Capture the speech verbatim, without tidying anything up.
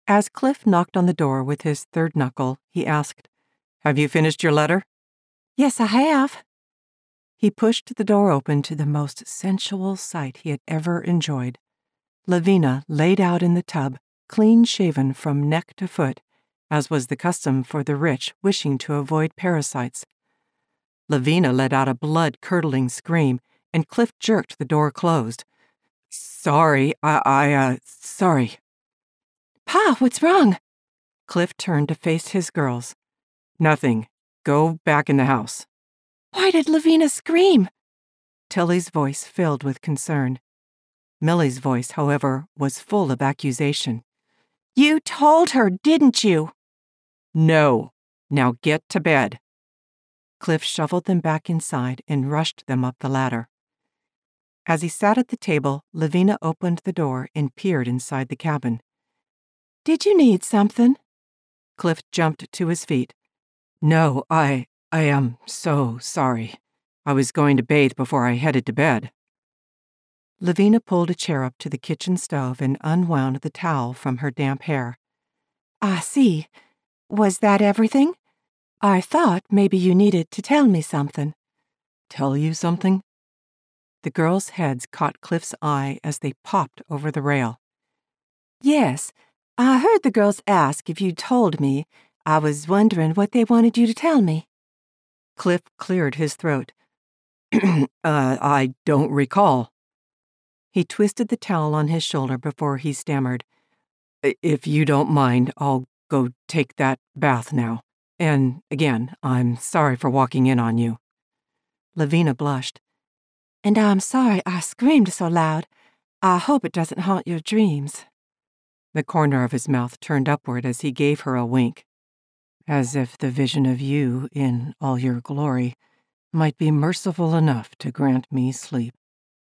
As Cliff knocked on the door with his third knuckle, he asked, "Have you finished your letter?" "Yes, I have." He pushed the door open to the most sensual sight he had ever enjoyed. Lavina laid out in the tub, clean-shaven from neck to foot, as was the custom for the rich wishing to avoid parasites. Lavina let out a blood-curdling scream, and Cliff jerked the door closed. "Sorry, I, I, uh, sorry." "Pa, what's wrong?" Cliff turned to face his girls. "Nothing. Go back in the house." "Why did Lavina scream?" Tilly's voice filled with concern. Millie's voice, however, was full of accusation. "You told her, didn't you?" "No. Now get to bed." Cliff shuffled them back inside and rushed them up the ladder. As he sat at the table, Lavina opened the door and peered inside the cabin. "Did you need something?" Cliff jumped to his feet. "No, I, I am so sorry. I was going to bathe before I headed to bed." Lavina pulled a chair up to the kitchen stove and unwound the towel from her damp hair. "I see. Was that everything? I thought maybe you needed to tell me something." "Tell you something?" The girls' heads caught Cliff's eye as they popped over the rail. "Yes, I heard the girls ask if you told me. I was wondering what they wanted you to tell me." Cliff cleared his throat. uh, I don't recall." He twisted the towel on his shoulder before he stammered. "If you don't mind, I'll go take that bath now. And again, I'm sorry for walking in on you." Lavina blushed. "And I'm sorry I screamed so loud. I hope it doesn't haunt your dreams." The corner of his mouth turned upward as he gave her a wink, as if the vision of you in all your glory might be merciful enough to grant me sleep.